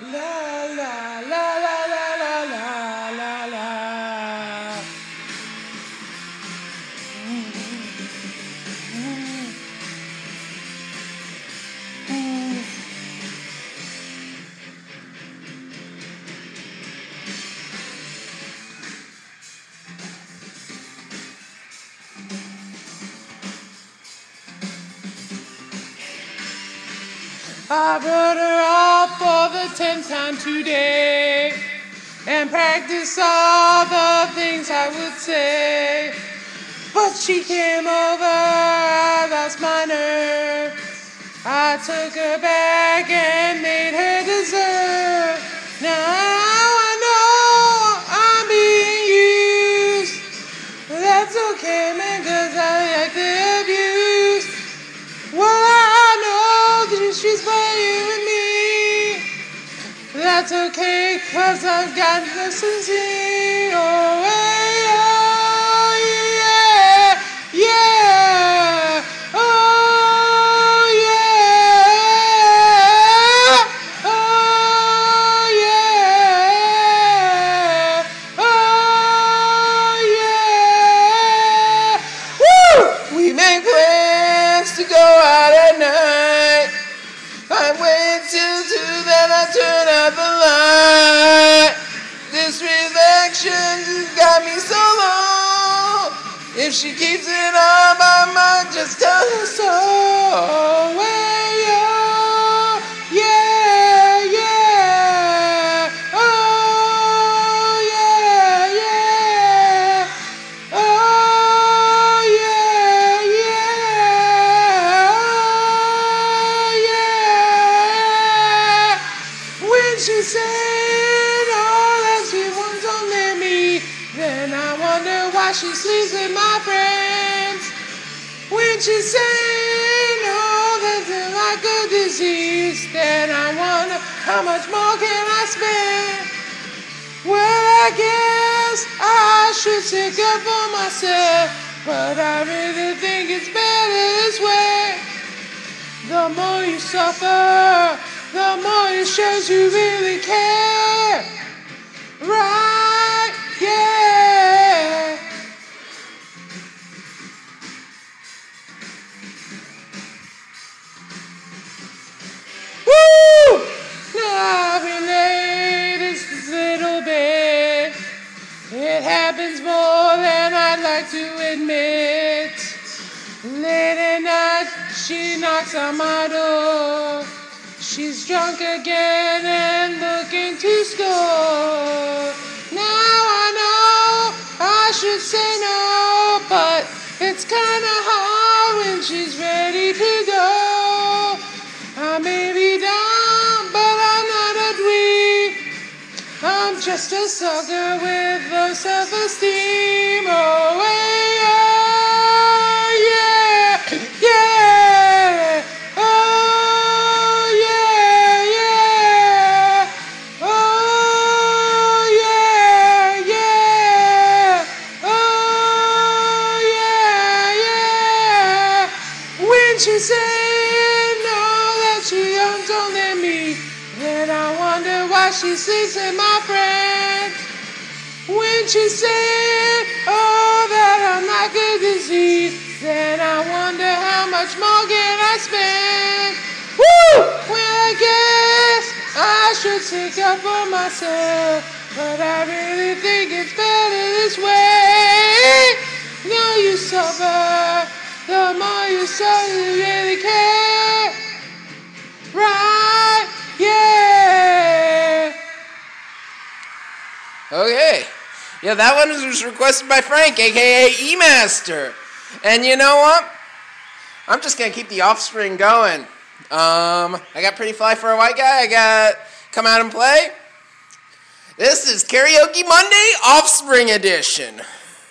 La la la la la la la la la. I brought her out for the 10th time today and practiced all the things I would say. But she came over, I lost my nerve. I took her back and made her dessert. Now I know I'm being used. That's okay, man, 'cause I like the abuse. Well, I know that she's playing with me. That's okay, 'cause I've got lessons in. Oh, hey, oh, yeah, yeah. Oh, yeah. Oh, yeah. Oh, yeah. Woo! We make plans to go out at night. I wait till 2, then I turn out the light. This reflection just got me so low. If she keeps it up, I might just tell her so. Hey, oh, yeah, yeah. Oh, yeah, yeah. Oh, yeah, yeah. Oh, yeah. When she said all that she wants only me, then I wonder why she sleeps with my friends. When she said all that's like a disease, then I wonder how much more can I spend. Well, I guess I should stick up for myself, but I really think it's better this way. The more you suffer, the more it shows you really care. Right? Yeah. Woo! Now I relate this little bit. It happens more than I'd like to admit. Late at night, she knocks on my door. She's drunk again and looking to score. Now I know I should say no, but it's kinda hard when she's ready to go. I may be dumb, but I'm not a dweeb. I'm just a sucker with low self-esteem. Oh, hey, oh, yeah, yeah. Oh, yeah, yeah. Oh, yeah, yeah. Oh, yeah, yeah. When she said no, that she owns only me, then I wonder why she sleeps with my friends. When she said, oh, that I'm like a disease, then I wonder how much more can I spend. Woo! Well, I guess I should stick up for myself, but I really think it's better this way. The more you suffer, the more you really care. Right? Yeah. Okay. Yeah, that one was requested by Frank, a.k.a. E-Master. And you know what? I'm just going to keep the Offspring going. I got Pretty Fly for a White Guy. I got Come Out and Play. This is Karaoke Monday Offspring Edition.